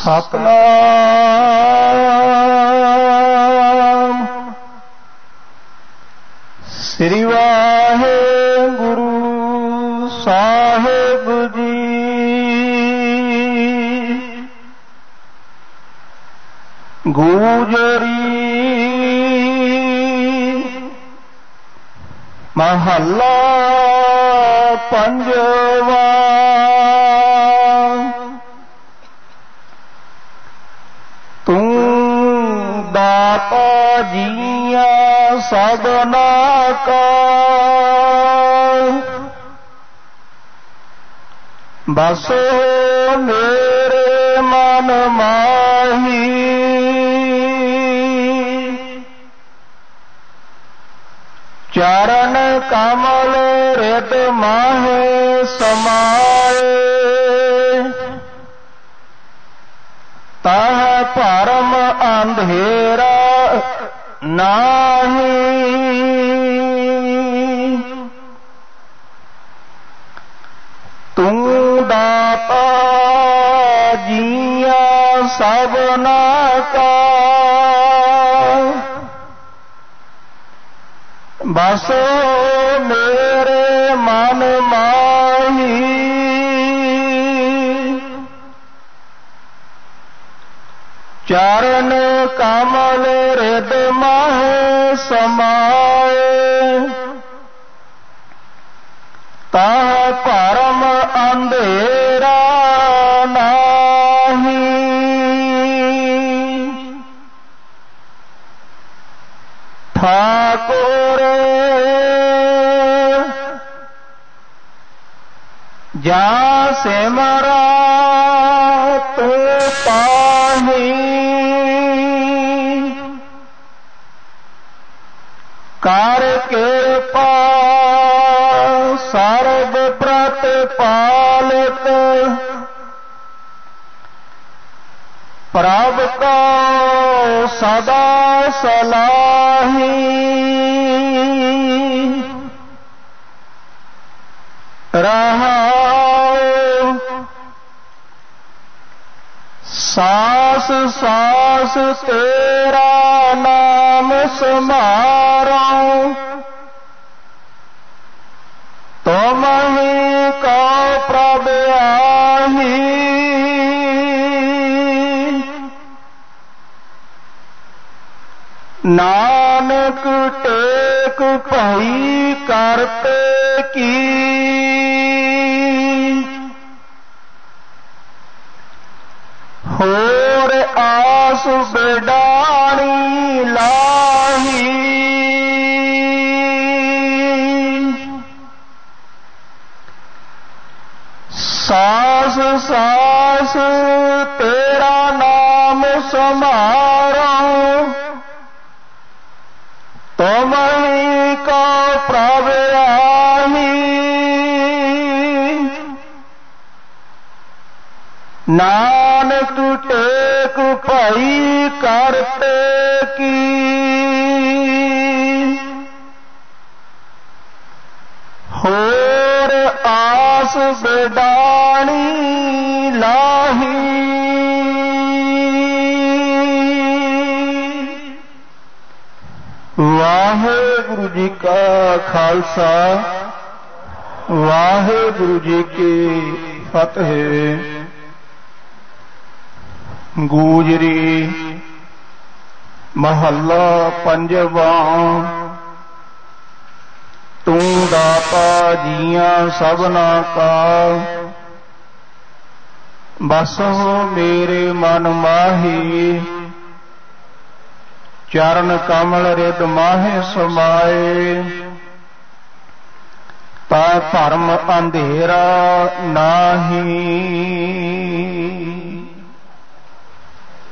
ਸਤਨਾਮ ਸ੍ਰੀ ਵਾਹਿਗੁਰੂ ਸਾਹਿਬ ਜੀ। ਗੂਜਰੀ ਮਹੱਲਾ ਪੰਜਵਾ। ਤੂੰ ਦਾਤਾ ਜੀਆਂ ਸਭਨਾ ਕਾ, ਬਸ ਮੇਰੇ ਮਨ ਮਾਹੀ। ਚਰਨ ਕਮਲ ਰਿਦ ਮਾਹੇ ਸਮਾਏ, ਤਾਹ ਭਰਮ ਅੰਧੇਰਾ ਨਾਹੀ। ਤੂੰ ਦਾਤਾ ਜੀਆਂ ਸਭਨਾ ਕਾ, ਬਸ ਮੇਰੇ ਮਨ ਮਾਹੀ। ਚਰਨ ਕਮਲ ਰਿਦ ਮਾਹੇ ਸਮਾਏ, ਤਾਹ ਭਰਮ ਅੰਧੇਰਾ ਨਾਹੀ। ਠਾਕੁਰ ਜਾਂ ਸਿਮਰਾ ਤੂੰ ਪਾਹੀ, ਕਰ ਕਿਰਪਾ ਸਰਬ ਪ੍ਰਤਿਪਾਲਕ। ਪ੍ਰਭ ਕੋ ਸਦਾ ਸਲਾਹੀ, ਰਹਾਉ ਸਾਸ ਸਾਸ ਤੇਰਾ ਨਾਮ ਸਮਾਰੋ। ਤੁਮ ਹੀ ਕੋ ਪ੍ਰਭ ਆਹੀ, ਨਾਨਕ ਟੇਕ ਭਈ ਕਰਤੇ ਕੀ। ਹੋਰ ਆਸ ਬਿਡਾਣੀ ਲਾਹੀ, ਸਾਸ ਸਾਸ ਤੇਰਾ ਨਾਮ ਸਮਾਰੋ। ਤੁਮ ਹੀ ਕੋ ਪ੍ਰਭ ਆਹੀ, ਨਾਨਕ ਟੇਕ ਭਈ ਕਰਤੇ ਕੀ। ਹੋਰ ਆਸ ਬਿਡਾਣੀ ਲਾਹੀ। ਵਾਹਿਗੁਰੂ ਜੀ ਕਾ ਖਾਲਸਾ, ਵਾਹਿਗੁਰੂ ਜੀ ਕੀ ਫਤਿਹ। ਗੂਜਰੀ ਮਹੱਲਾ ਪੰਜਵਾ। ਤੂੰ ਦਾਤਾ ਜੀਆਂ ਸਭਨਾ ਕਾ, ਬਸ ਮੇਰੇ ਮਨ ਮਾਹੀ। ਚਰਨ ਕਮਲ ਰਿਦ ਮਾਹੇ ਸਮਾਏ, ਤਾ ਭਰਮ ਅੰਧੇਰਾ ਨਾਹੀ।